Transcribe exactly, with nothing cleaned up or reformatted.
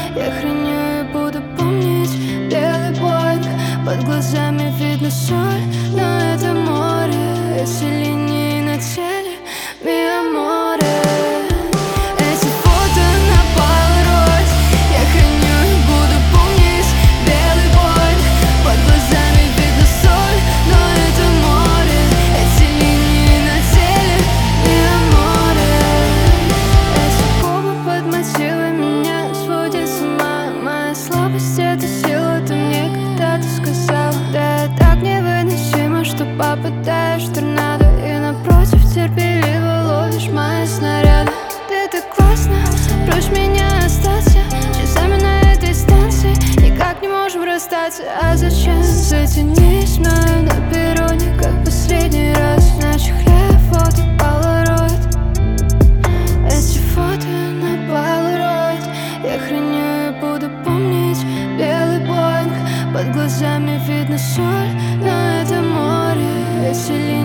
Я храню и буду помнить белый боинг. Под глазами видно соль, но это море. Эти линии на теле, ми аморе. Эти фото на полароид. Я храню и буду помнить белый боинг. Под глазами видно соль, но это море. Эти линии на теле, ми аморе. Эти губы под мотивы меня сводят с ума. Моя слабость — это сила, ты мне когда-то сказал. Да, я так невыносима, что попадаешь в торнадо. И напротив терпеливо ловишь мои снаряды. Ты так классно, прочь меня остаться. Часами на этой станции никак не можем расстаться. А зачем затянись мною на перроне, как последний раз? На чехле фото полароид. Эти фото на полароид. Я храню и буду помнить белый боинг. Под глазами видно соль, но это море. Эти линии